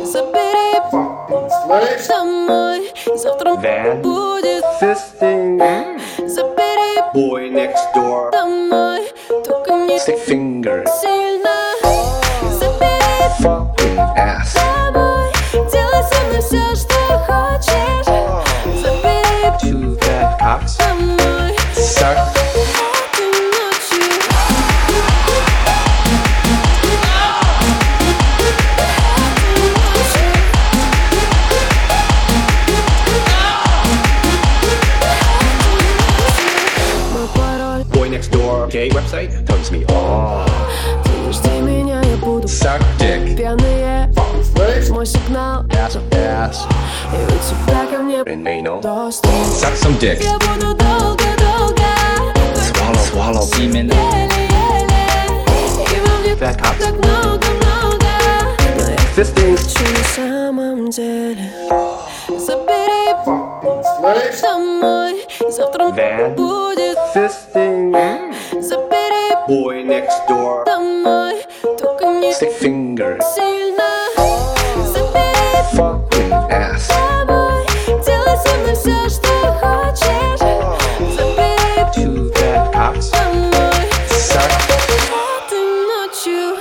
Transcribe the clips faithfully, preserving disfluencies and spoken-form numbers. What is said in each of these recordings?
Забери домой, завтра Van будет Fisting Забери Boy next door домой, только не Stick fingers сильно. Забери Fucking ass домой, делай со мной все, что хочешь. Забери Two fat cocks домой Suck этой ночью. Мой пароль, Boy next door Gay website turns me on ты не жди меня, я буду Suck dick пьяные. Мой сигнал, Ass ass и у тебя ко мне And anal доступ. Suck some dick Я буду долго-долго Swallow swallow semen еле-еле, и во мне Fat cocks так много-много. Но я Fisting хочу на самом деле. Забери домой, завтра Van будет. Fisting Забери Boy next door домой, только не Stick fingers сильно. Забери Fucking ass домой, делай со мной все, что хочешь. Забери Two fat cocks домой Suck этой ночью.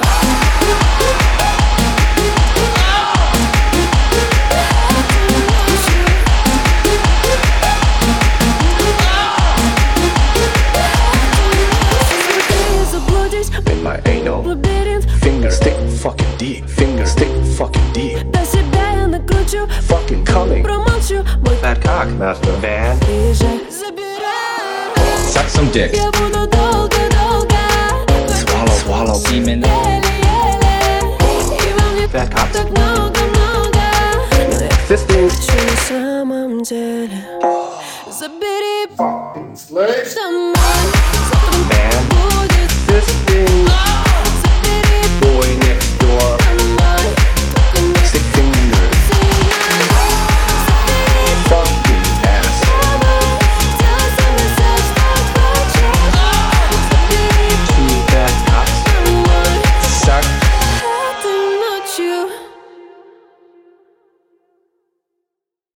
Ты заблудись, in my anal лабиринт. Finger stick fucking deep Finger stick fucking deep До себя я накручу, Fucking coming промолчу. Мой Fat cock Master Van приезжай, забирай. Suck some dick Я буду долго-долго Swallow swallow semen еле-еле, и во мне Fat cocks так много-много. Но я Fisting хочу на самом деле. Забери домой, завтра Van будет.